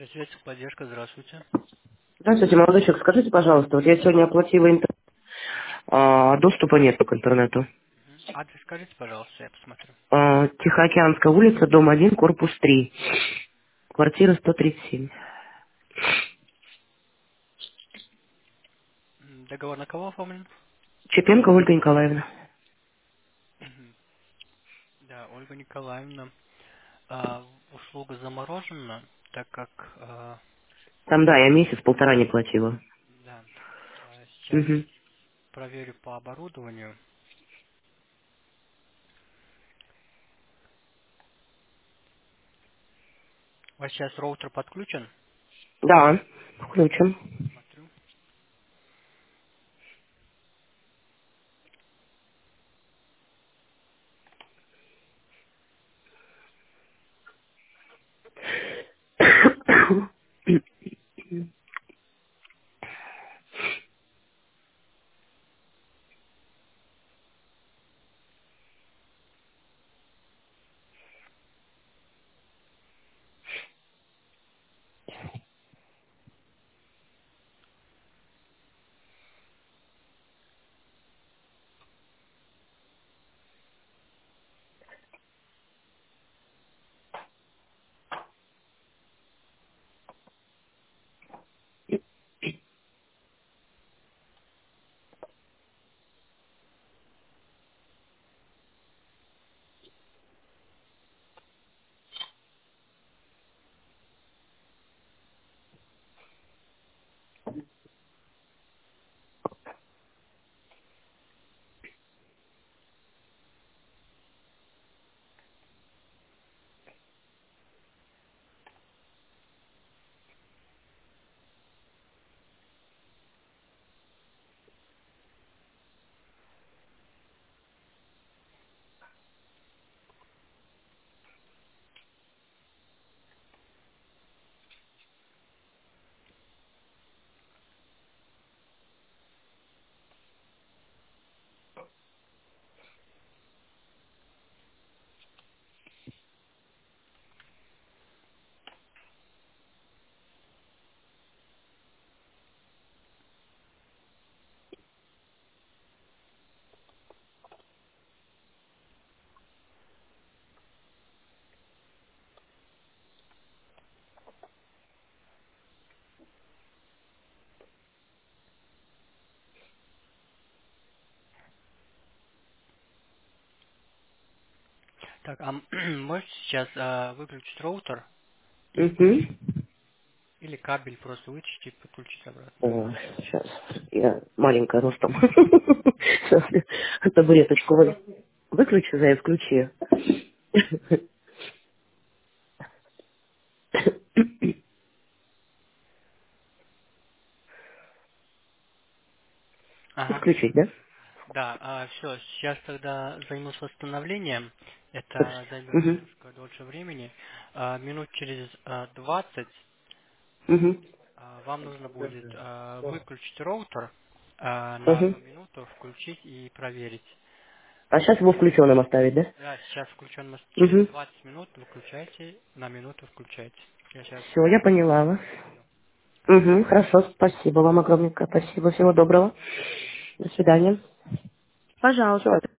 Средств поддержка, здравствуйте. Здравствуйте, молодой человек. Скажите, пожалуйста, вот я сегодня оплатила интернет, а доступа нету к интернету. Адрес скажите, пожалуйста, я посмотрю. Тихоокеанская улица, дом 1, корпус 3, квартира 137. Договор на кого оформлен? Чепенко Ольга Николаевна. Мгм. Да, Ольга Николаевна. Услуга заморожена, так как Там, да, я месяц-полтора не платила. да, сейчас Угу. проверю по оборудованию. У вас сейчас роутер подключен? Да, включим. Смотрю. Так, можете сейчас выключить роутер и Угу. включить, или кабель просто вытащить и подключить обратно. О, сейчас. Я маленькая ростом. Сейчас я табуреточку выключу, за и включи. Ага. Включить, да? Да, все, сейчас тогда займусь восстановлением. Это займет Угу. немножко дольше времени. Минут через 20 Угу. вам нужно будет выключить роутер на Угу. 1 минуту, включить и проверить. А сейчас его включенным оставить, да? Да, сейчас включен, через Угу. 20 минут выключайте, на минуту включайте. Я сейчас Все, я поняла вас. проверю. Угу, хорошо, спасибо вам огромное. Спасибо, всего доброго. До свидания. Пожалуйста.